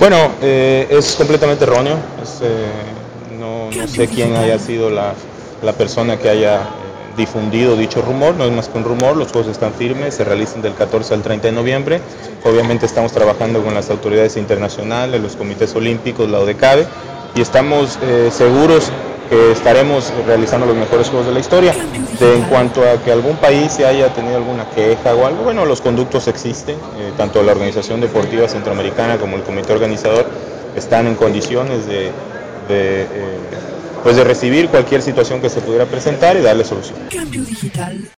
Bueno, es completamente erróneo. No sé quién haya sido la persona que haya difundido dicho rumor. No es más que un rumor. Los juegos están firmes, se realizan del 14 al 30 de noviembre. Obviamente estamos trabajando con las autoridades internacionales, los comités olímpicos, la ODECABE, y estamos seguros que estaremos realizando los mejores juegos de la historia. En cuanto a que algún país se haya tenido alguna queja o algo, bueno, los conductos existen, tanto la Organización Deportiva Centroamericana como el comité organizador están en condiciones de, pues de recibir cualquier situación que se pudiera presentar y darle solución.